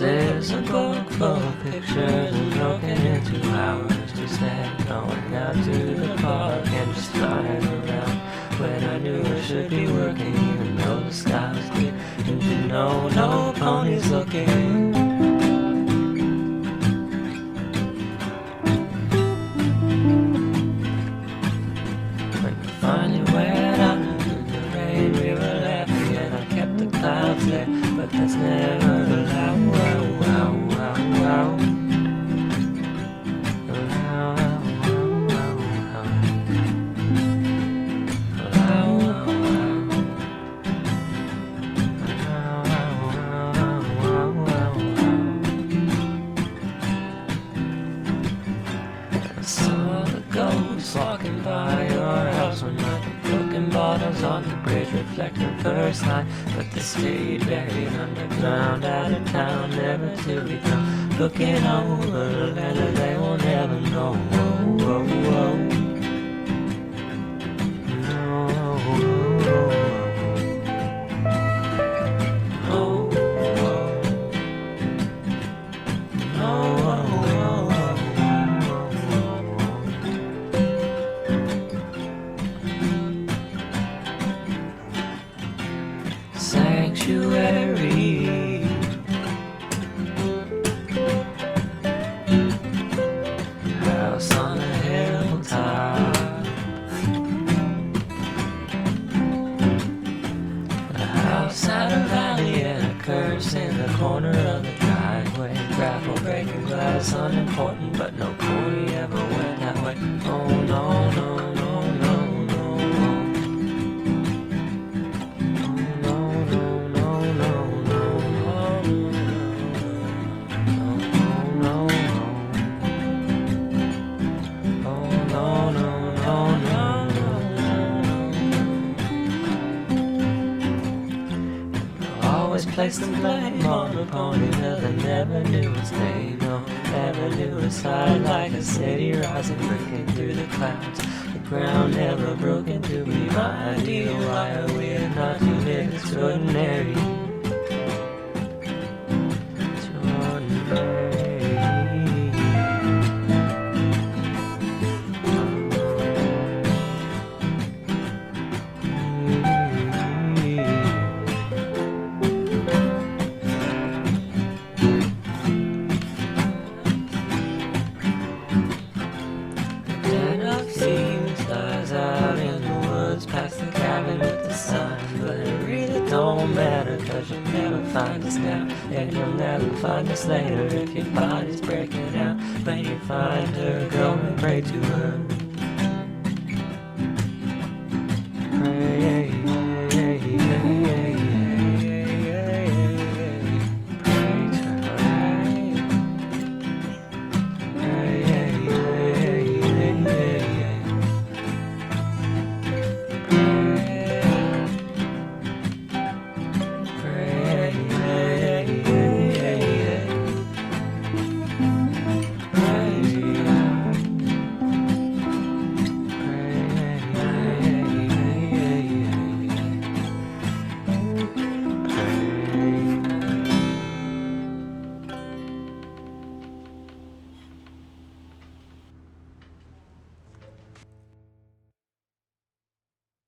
is a book full of pictures and broken into hours. Just then going out to the park and just flying around. When I knew I should be working, even though the sky was clear. And you know, no ponies looking. When we finally went out into the rain, we were laughing and I kept the clouds there. But that's never allowed. I saw the ghosts walking by your house one night, broken bottles on the bridge reflecting first light. But they stayed buried underground, out of town, never to be found. Looking over the land that they will never know. Whoa, whoa, whoa. Sanctuary, house on a hilltop, a house out of valley and a curse in the corner of the driveway. Grapple breaking glass, unimportant, but no pony ever went that way. Oh no, no, no. Always placed the blame on the pony till they never knew its name. No, never knew its side, like a city rising, breaking through the clouds. The ground never broke into be my ideal. Why are we not unique, extraordinary? Out in the woods past the cabin with the sun. But it really don't matter, cause you'll never find us now, and you'll never find us later if your body's breaking out. When you find her, go and pray to her.